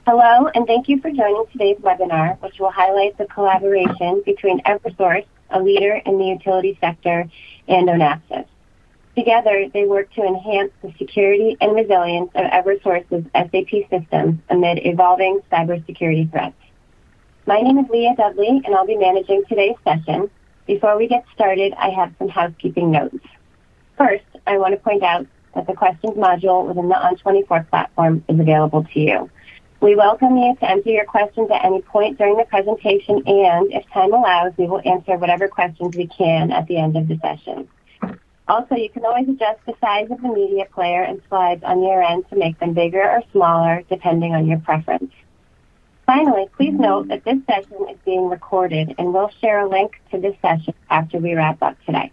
Hello, and thank you for joining today's webinar, which will highlight the collaboration between Eversource, a leader in the utility sector, and ONAPSIS. Together, they work to enhance the security and resilience of Eversource's SAP systems amid evolving cybersecurity threats. My name is Leah Dudley, and I'll be managing today's session. Before we get started, I have some housekeeping notes. First, I want to point out that the questions module within the ON24 platform is available to you. We welcome you to enter your questions at any point during the presentation, and if time allows, we will answer whatever questions we can at the end of the session. Also, you can always adjust the size of the media player and slides on your end to make them bigger or smaller, depending on your preference. Finally, please note that this session is being recorded, and we'll share a link to this session after we wrap up today.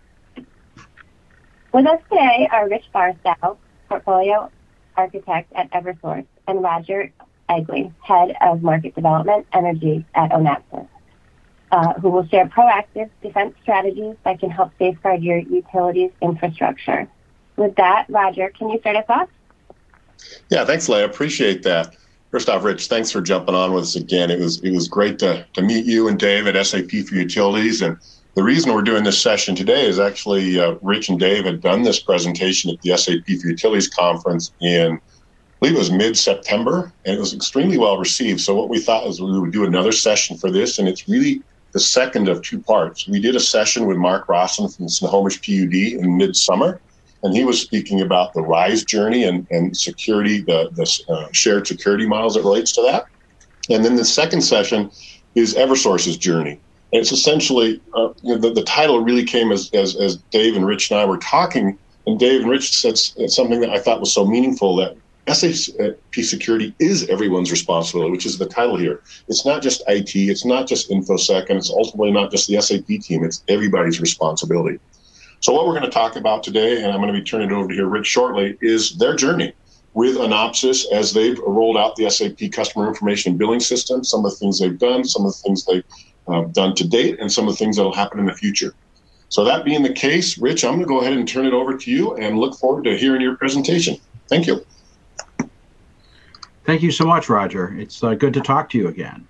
With us today are Rich Barstow, Portfolio Architect at Eversource, and Roger Egley, Head of Market Development Energy at ONAPSIS, who will share proactive defense strategies that can help safeguard your utilities infrastructure. With that, Roger, can you start us off? Yeah, thanks, Leah. Appreciate that. First off, Rich, thanks for jumping on with us again. It was great to meet you and Dave at SAP for Utilities. And the reason we're doing this session today is actually Rich and Dave had done this presentation at the SAP for Utilities conference in, I believe it was mid-September, and it was extremely well received. So what we thought was we would do another session for this, and it's really the second of two parts. We did a session with Mark Rosson from Snohomish PUD in midsummer, and he was speaking about the RISE journey and security, the shared security models that relates to that. And then the second session is Eversource's journey. And it's essentially, the title really came as Dave and Rich and I were talking, and Dave and Rich said something that I thought was so meaningful, that SAP security is everyone's responsibility, which is the title here. It's not just IT, it's not just InfoSec, and it's ultimately not just the SAP team, it's everybody's responsibility. So what we're going to talk about today, and I'm going to be turning it over to here Rich shortly, is their journey with ONAPSIS as they've rolled out the SAP Customer Information and Billing System, some of the things they've done, some of the things they've done to date, and some of the things that will happen in the future. So that being the case, Rich, I'm going to go ahead and turn it over to you and look forward to hearing your presentation. Thank you. Thank you so much, Roger. It's good to talk to you again.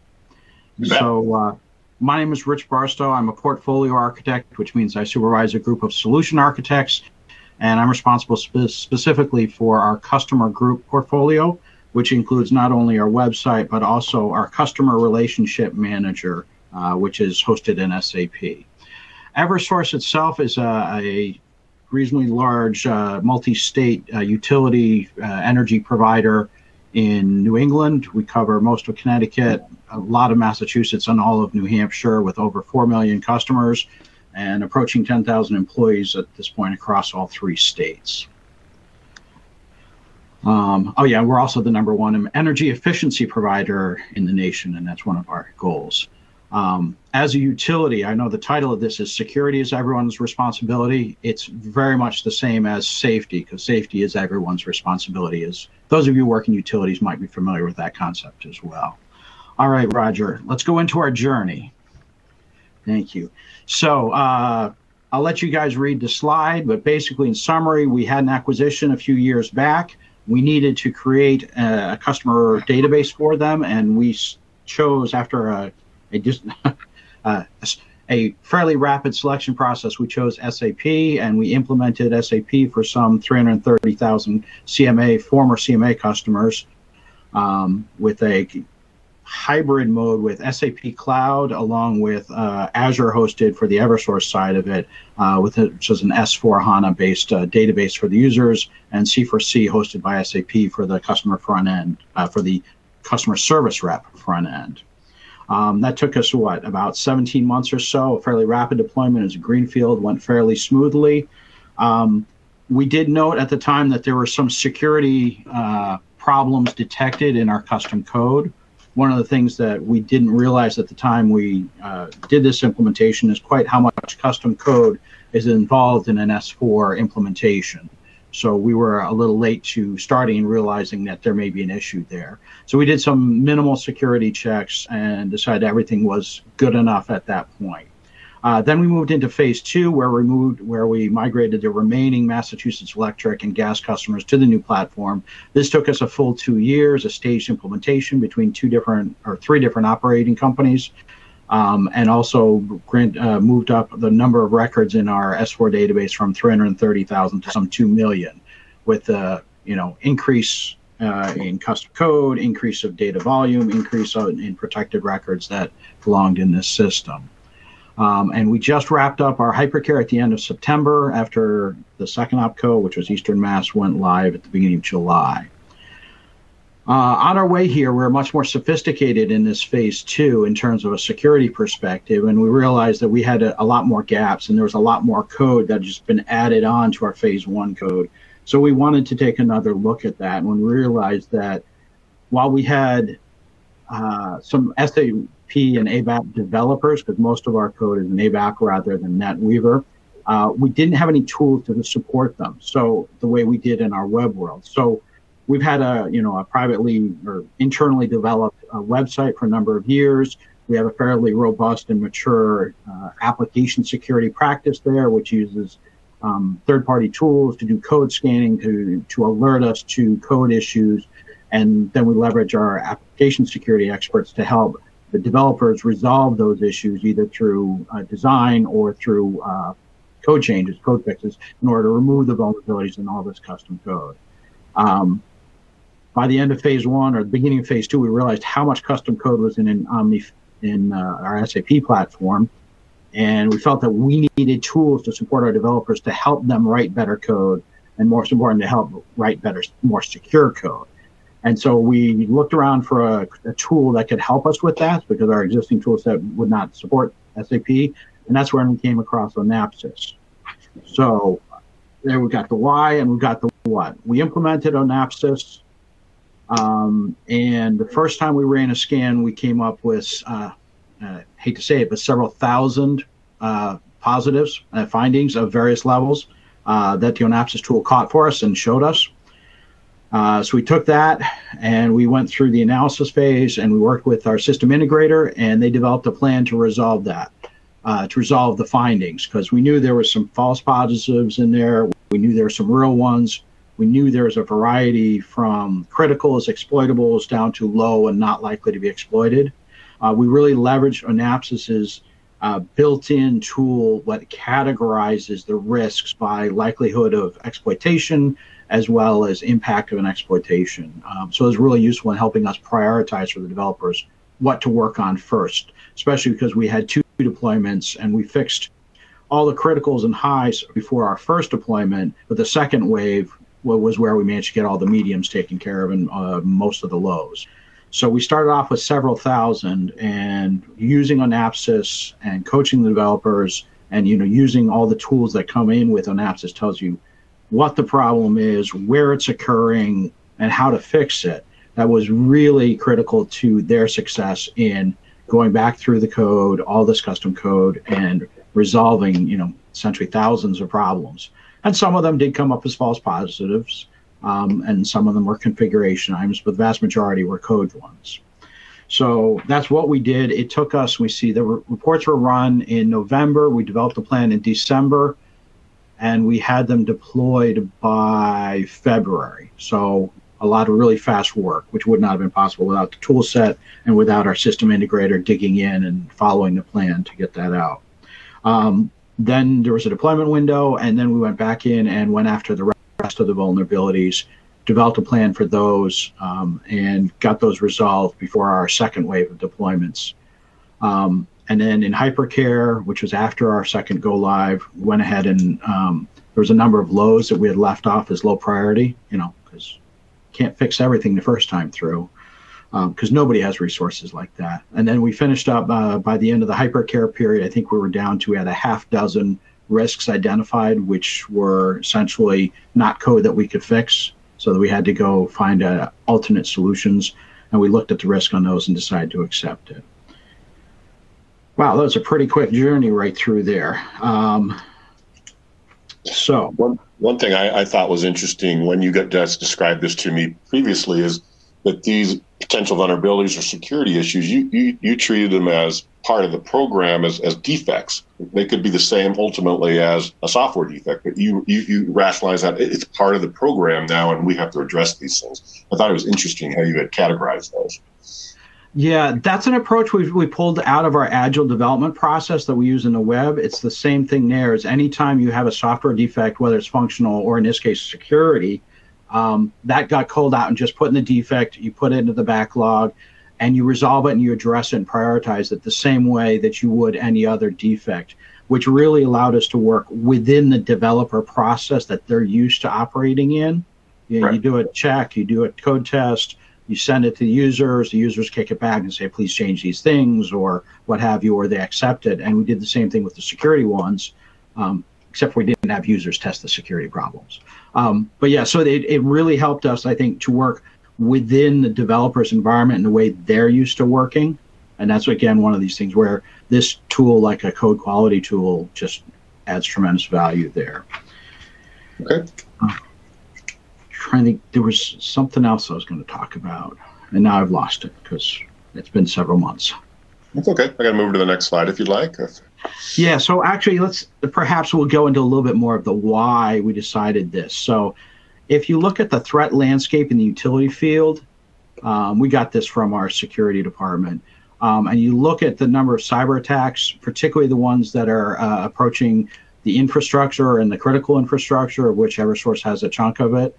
So my name is Rich Barstow. I'm a portfolio architect, which means I supervise a group of solution architects, and I'm responsible specifically for our customer group portfolio, which includes not only our website, but also our customer relationship manager, which is hosted in SAP. Eversource itself is a reasonably large multi-state utility energy provider in New England. We cover most of Connecticut, a lot of Massachusetts, and all of New Hampshire, with over 4 million customers and approaching 10,000 employees at this point across all 3 states. We're also the #1 energy efficiency provider in the nation, and that's one of our goals. As a utility, I know the title of this is Security is Everyone's Responsibility. It's very much the same as safety, because safety is everyone's responsibility. As those of you who work in utilities might be familiar with that concept as well. All right, Roger, let's go into our journey. Thank you. So I'll let you guys read the slide, but basically in summary, we had an acquisition a few years back. We needed to create a customer database for them, and we chose, after a fairly rapid selection process, we chose SAP, and we implemented SAP for some 330,000 former CMA customers, with a hybrid mode with SAP Cloud, along with Azure hosted for the Eversource side of it, which is an S4HANA based database for the users, and C4C hosted by SAP for the customer front end, for the customer service rep front end. That took us, about 17 months or so, a fairly rapid deployment as a greenfield, went fairly smoothly. We did note at the time that there were some security problems detected in our custom code. One of the things that we didn't realize at the time we did this implementation is quite how much custom code is involved in an S4 implementation. So we were a little late to starting and realizing that there may be an issue there. So we did some minimal security checks and decided everything was good enough at that point. Then we moved into phase 2, where we migrated the remaining Massachusetts Electric and gas customers to the new platform. This took us a full 2 years, a staged implementation between 3 different operating companies, and also moved up the number of records in our S4 database from 330,000 to some 2 million, with increase in custom code, increase of data volume, increase in protected records that belonged in this system. And we just wrapped up our hypercare at the end of September after the second OPCO, which was Eastern Mass, went live at the beginning of July. On our way here, we're much more sophisticated in this phase 2 in terms of a security perspective, and we realized that we had a lot more gaps, and there was a lot more code that had just been added on to our phase 1 code. So we wanted to take another look at that, and we realized that while we had some SAP and ABAP developers, because most of our code is in ABAP rather than NetWeaver, we didn't have any tools to support them. So the way we did in our web world. So we've had a privately or internally developed website for a number of years. We have a fairly robust and mature application security practice there, which uses third-party tools to do code scanning, to alert us to code issues. And then we leverage our application security experts to help the developers resolve those issues, either through design or through code changes, code fixes, in order to remove the vulnerabilities in all this custom code. By the end of phase 1 or the beginning of phase 2, we realized how much custom code was in our SAP platform, and we felt that we needed tools to support our developers to help them write better code, and most important, to help write better, more secure code. And so we looked around for a tool that could help us with that, because our existing tool set would not support SAP, and that's when we came across Onapsis. So there we got the why and we got the what. We implemented Onapsis, and the first time we ran a scan, we came up with, hate to say it, but several thousand positives, findings of various levels that the Onapsis tool caught for us and showed us. So we took that and we went through the analysis phase, and we worked with our system integrator, and they developed a plan to resolve that, to resolve the findings, because we knew there was some false positives in there. We knew there were some real ones. We knew there was a variety from criticals, exploitables, down to low and not likely to be exploited. We really leveraged Onapsis's built-in tool that categorizes the risks by likelihood of exploitation, as well as impact of an exploitation. So it was really useful in helping us prioritize for the developers what to work on first, especially because we had 2 deployments and we fixed all the criticals and highs before our first deployment, but the second wave was where we managed to get all the mediums taken care of and most of the lows. So we started off with several thousand, and using Onapsis and coaching the developers, and using all the tools that come in with Onapsis tells you what the problem is, where it's occurring, and how to fix it. That was really critical to their success in going back through the code, all this custom code, and resolving, essentially thousands of problems. And some of them did come up as false positives, and some of them were configuration items, but the vast majority were code ones. So that's what we did. It took us, we see the reports were run in November. We developed a plan in December, and we had them deployed by February. So a lot of really fast work, which would not have been possible without the tool set and without our system integrator digging in and following the plan to get that out. Then there was a deployment window, and then we went back in and went after the rest of the vulnerabilities, developed a plan for those, and got those resolved before our second wave of deployments. And then in hypercare, which was after our second go live, we went ahead and there was a number of lows that we had left off as low priority, because can't fix everything the first time through, because nobody has resources like that. And then we finished up by the end of the hypercare period. I think we were down to, we had a half dozen risks identified, which were essentially not code that we could fix, so that we had to go find alternate solutions. And we looked at the risk on those and decided to accept it. Wow, that was a pretty quick journey right through there. So one thing I thought was interesting when you got to describe this to me previously is that these potential vulnerabilities or security issues, you treated them as part of the program as defects. They could be the same ultimately as a software defect, but you rationalize that it's part of the program now and we have to address these things. I thought it was interesting how you had categorized those. Yeah, that's an approach we pulled out of our agile development process that we use in the web. It's the same thing there. Is anytime you have a software defect, whether it's functional or in this case security, that got called out and just put in the defect, you put it into the backlog, and you resolve it and you address it and prioritize it the same way that you would any other defect, which really allowed us to work within the developer process that they're used to operating in. You do a check, you do a code test, you send it to the users kick it back and say, please change these things or what have you, or they accept it. And we did the same thing with the security ones, except we didn't have users test the security problems. But yeah, so it really helped us, I think, to work within the developer's environment and the way they're used to working. And that's, again, one of these things where this tool, like a code quality tool, just adds tremendous value there. Okay. Trying to think, there was something else I was going to talk about, and now I've lost it because it's been several months. That's okay. I got to move to the next slide if you'd like. Yeah, so actually we'll go into a little bit more of the why we decided this. So if you look at the threat landscape in the utility field, we got this from our security department, and you look at the number of cyber attacks, particularly the ones that are approaching the infrastructure and the critical infrastructure, of which Eversource has a chunk of it.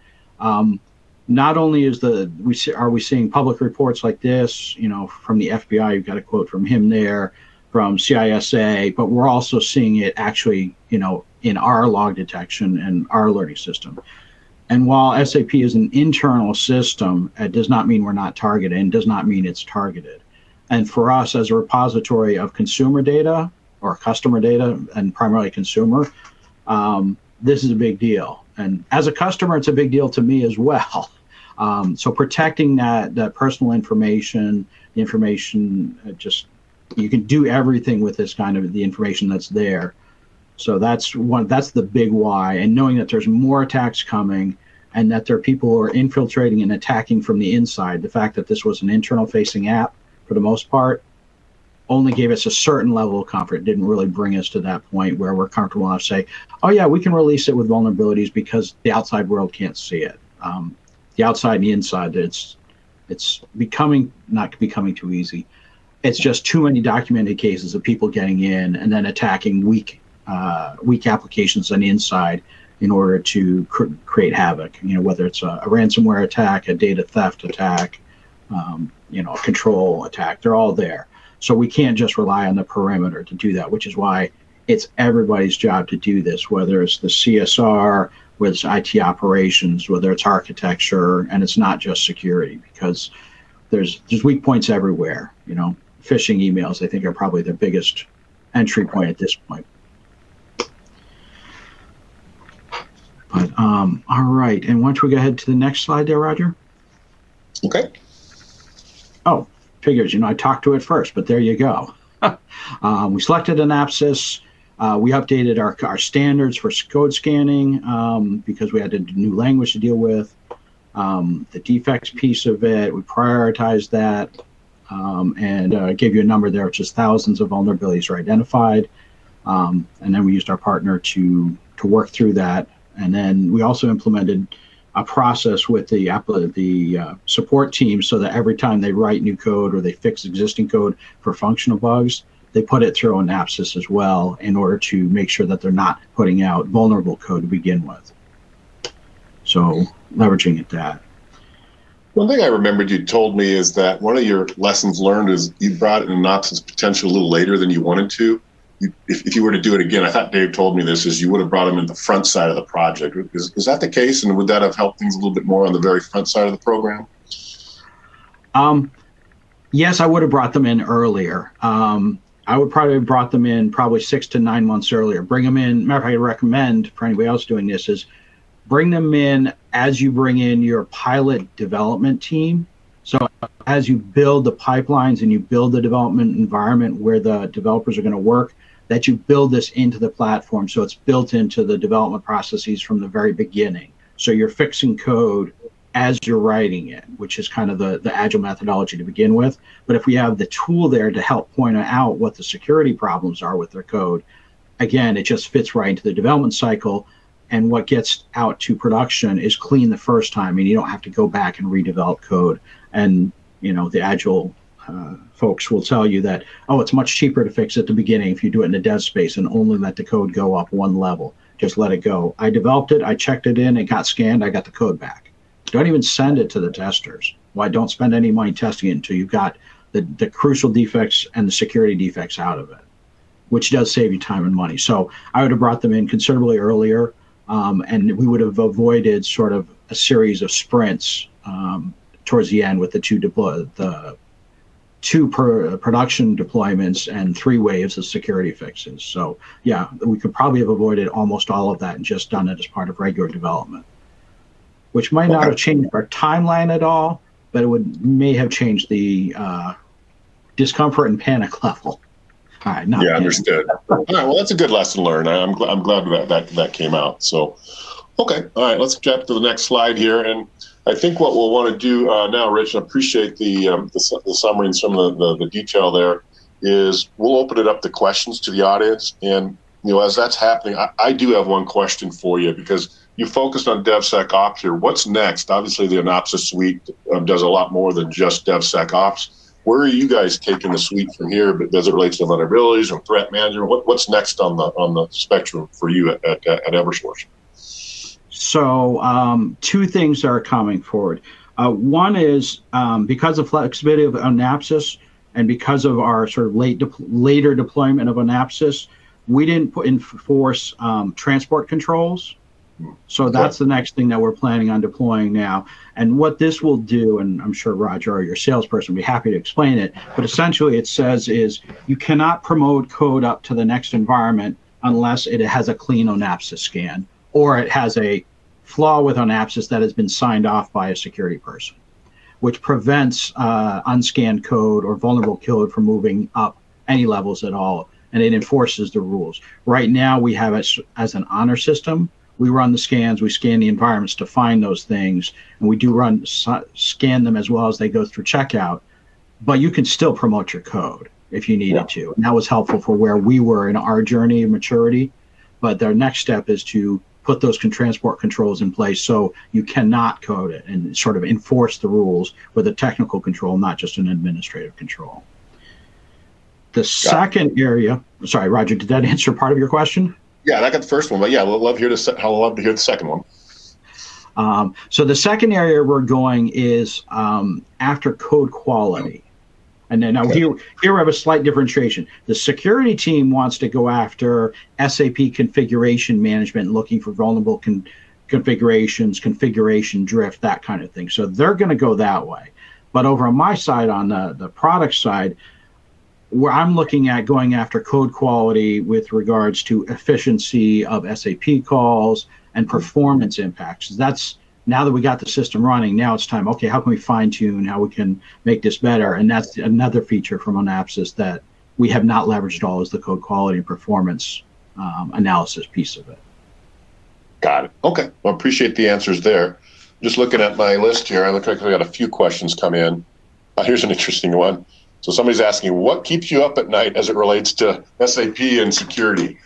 Not only are we seeing public reports like this, from the FBI, you've got a quote from him there, from CISA, but we're also seeing it actually, in our log detection and our alerting system. And while SAP is an internal system, it does not mean we're not targeted and does not mean it's targeted. And for us as a repository of consumer data or customer data, and primarily consumer, this is a big deal. And as a customer, it's a big deal to me as well. So protecting that personal information, the information, you can do everything with this kind of the information that's there. So that's the big why. And knowing that there's more attacks coming and that there are people who are infiltrating and attacking from the inside. The fact that this was an internal facing app for the most part only gave us a certain level of comfort. It didn't really bring us to that point where we're comfortable enough to say, oh yeah, we can release it with vulnerabilities because the outside world can't see it. The outside and the inside, it's not becoming too easy. It's just too many documented cases of people getting in and then attacking weak applications on the inside in order to create havoc. Whether it's a ransomware attack, a data theft attack, a control attack, they're all there. So we can't just rely on the perimeter to do that, which is why it's everybody's job to do this, whether it's the CSR, whether it's IT operations, whether it's architecture, and it's not just security, because there's weak points everywhere. Phishing emails, I think, are probably the biggest entry point at this point. But all right, and why don't we go ahead to the next slide there, Roger? Okay. Oh, figures, I talked to it first, but there you go. We selected Anapsys. We updated our standards for code scanning because we had a new language to deal with. The defects piece of it, we prioritized that and gave you a number there, which is thousands of vulnerabilities are identified. And then we used our partner to work through that. And then we also implemented a process with the support team so that every time they write new code or they fix existing code for functional bugs, they put it through Anapsys as well in order to make sure that they're not putting out vulnerable code to begin with. So leveraging at that. One thing I remembered you told me is that one of your lessons learned is you brought in Anapsys potential a little later than you wanted to. If you were to do it again, I thought Dave told me this, is you would have brought him in the front side of the project. Is that the case? And would that have helped things a little bit more on the very front side of the program? Yes, I would have brought them in earlier. I would probably have brought them in 6 to 9 months earlier. Bring them in. Matter of fact, I recommend for anybody else doing this is bring them in as you bring in your pilot development team. So as you build the pipelines and you build the development environment where the developers are going to work, that you build this into the platform so it's built into the development processes from the very beginning. So you're fixing code as you're writing it, which is kind of the agile methodology to begin with. But if we have the tool there to help point out what the security problems are with their code, again, it just fits right into the development cycle. And what gets out to production is clean the first time, and you don't have to go back and redevelop code. And, the agile folks will tell you that, it's much cheaper to fix at the beginning if you do it in the dev space and only let the code go up one level. Just let it go. I developed it, I checked it in, it got scanned, I got the code back. Don't even send it to the testers. Why? Don't spend any money testing it until you've got the crucial defects and the security defects out of it, which does save you time and money. So I would have brought them in considerably earlier, and we would have avoided sort of a series of sprints towards the end with the two production deployments and 3 waves of security fixes. So yeah, we could probably have avoided almost all of that and just done it as part of regular development, which might not have changed our timeline at all, but it may have changed the discomfort and panic level. All right, understood. All right, well, that's a good lesson learned. I'm glad that came out. So, okay, all right, let's jump to the next slide here. And I think what we'll want to do now, Rich, I appreciate the summary and some of the detail there, is we'll open it up to questions to the audience. And, as that's happening, I do have one question for you, because you focused on DevSecOps here. What's next? Obviously, the Onapsis suite does a lot more than just DevSecOps. Where are you guys taking the suite from here? But as it relates to vulnerabilities or threat management, what's next on the spectrum for you at Eversource? So 2 things are coming forward. One is because of flexibility of Onapsis and because of our sort of later deployment of Onapsis, we didn't enforce transport controls. So that's the next thing that we're planning on deploying now. And what this will do, and I'm sure Roger or your salesperson will be happy to explain it, but essentially it says is you cannot promote code up to the next environment unless it has a clean Onapsis scan, or it has a flaw with Onapsis that has been signed off by a security person, which prevents unscanned code or vulnerable code from moving up any levels at all, and it enforces the rules. Right now we have it as an honor system. We run the scans, we scan the environments to find those things, and we do scan them as well as they go through checkout, but you can still promote your code if you needed to. And that was helpful for where we were in our journey of maturity, but their next step is to put those transport controls in place so you cannot code it and sort of enforce the rules with a technical control, not just an administrative control. The second area, sorry, Roger, did that answer part of your question? Yeah, I got the first one, but yeah, I'd love to hear the second one. So the second area we're going is after code quality. And then now here we have a slight differentiation. The security team wants to go after SAP configuration management, looking for vulnerable configurations, configuration drift, that kind of thing. So they're going to go that way. But over on my side, on the product side, where I'm looking at going after code quality with regards to efficiency of SAP calls and performance impacts. That's now that we got the system running, now it's time, okay, how can we fine tune how we can make this better? And that's another feature from Onapsis that we have not leveraged at all, is the code quality and performance analysis piece of it. Got it. Okay. Well, appreciate the answers there. Just looking at my list here, I look like I got a few questions come in. Here's an interesting one. So somebody's asking, what keeps you up at night as it relates to SAP and security?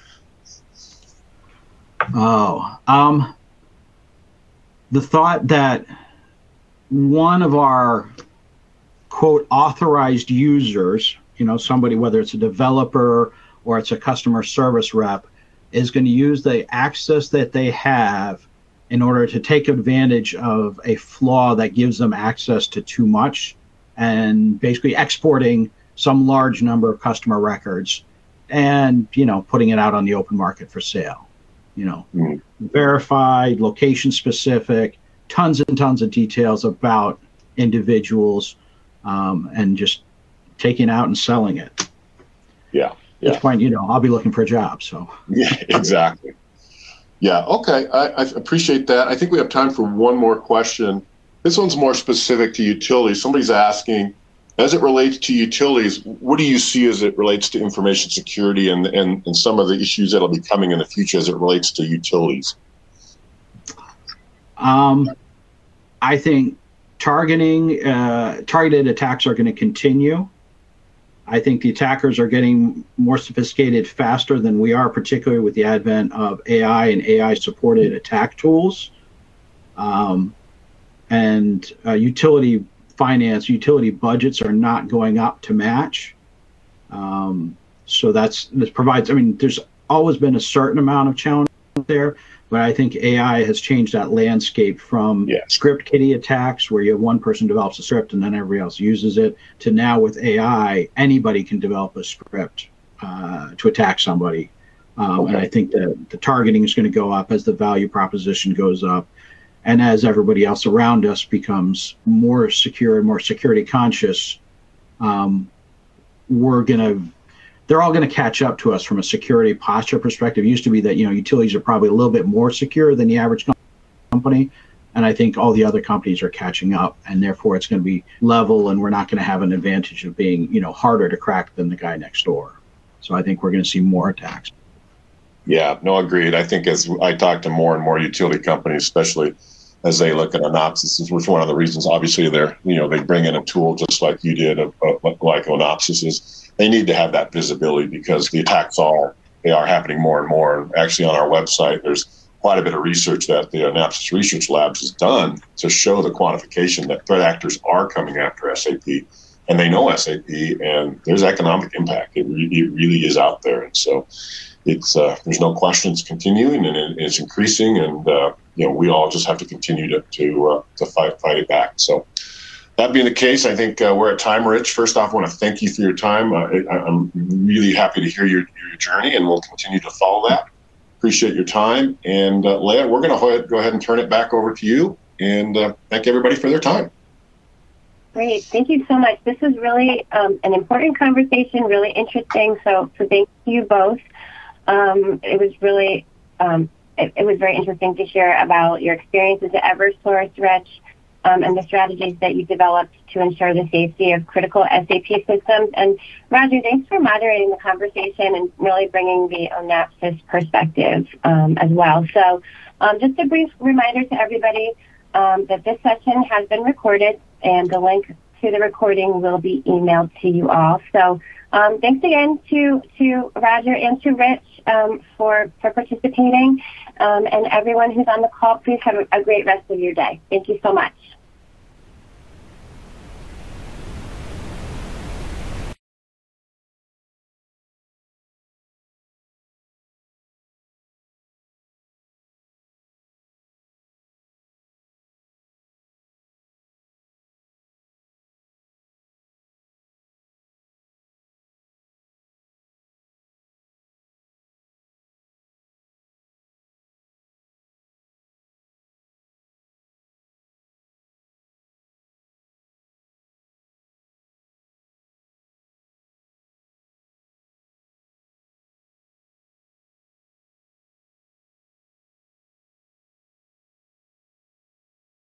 The thought that one of our, quote, authorized users, somebody, whether it's a developer or it's a customer service rep, is going to use the access that they have in order to take advantage of a flaw that gives them access to too much, and basically exporting some large number of customer records and, putting it out on the open market for sale. Verified, location specific, tons and tons of details about individuals, and just taking out and selling it. Yeah. At this point, I'll be looking for a job. So. Yeah, exactly. Yeah. Okay. I appreciate that. I think we have time for one more question. This one's more specific to utilities. Somebody's asking, as it relates to utilities, what do you see as it relates to information security and some of the issues that'll be coming in the future as it relates to utilities? I think targeted attacks are going to continue. I think the attackers are getting more sophisticated faster than we are, particularly with the advent of AI and AI-supported attack tools. Utility finance, utility budgets are not going up to match. So this provides, I mean, there's always been a certain amount of challenge there, but I think AI has changed that landscape from script kiddie attacks, where you have one person develops a script and then everybody else uses it, to now with AI, anybody can develop a script to attack somebody. And I think that the targeting is going to go up as the value proposition goes up. And as everybody else around us becomes more secure and more security conscious, they're all going to catch up to us from a security posture perspective. It used to be that, utilities are probably a little bit more secure than the average company. And I think all the other companies are catching up, and therefore it's going to be level, and we're not going to have an advantage of being, harder to crack than the guy next door. So I think we're going to see more attacks. Yeah, no, agreed. I think as I talk to more and more utility companies, especially as they look at Onopsys, which is one of the reasons, obviously, they bring in a tool just like you did, like Onopsys is. They need to have that visibility, because the attacks are happening more and more. And actually, on our website, there's quite a bit of research that the Onopsys Research Labs has done to show the quantification that threat actors are coming after SAP, and they know SAP, and there's economic impact. It really is out there, and so it's there's no question it's continuing, and it's increasing, and we all just have to continue to fight it back. So. That being the case, I think we're at time, Rich. First off, I want to thank you for your time. I'm really happy to hear your journey, and we'll continue to follow that. Appreciate your time. And Leah, we're going to go ahead and turn it back over to you, and thank everybody for their time. Great. Thank you so much. This is really an important conversation, really interesting. So thank you both. It was really, it was very interesting to hear about your experiences at Eversource, Rich. And the strategies that you developed to ensure the safety of critical SAP systems. And Roger, thanks for moderating the conversation and really bringing the Onopsys perspective as well. So just a brief reminder to everybody that this session has been recorded, and the link to the recording will be emailed to you all. So thanks again to Roger and to Rich for participating. And everyone who's on the call, please have a great rest of your day. Thank you so much.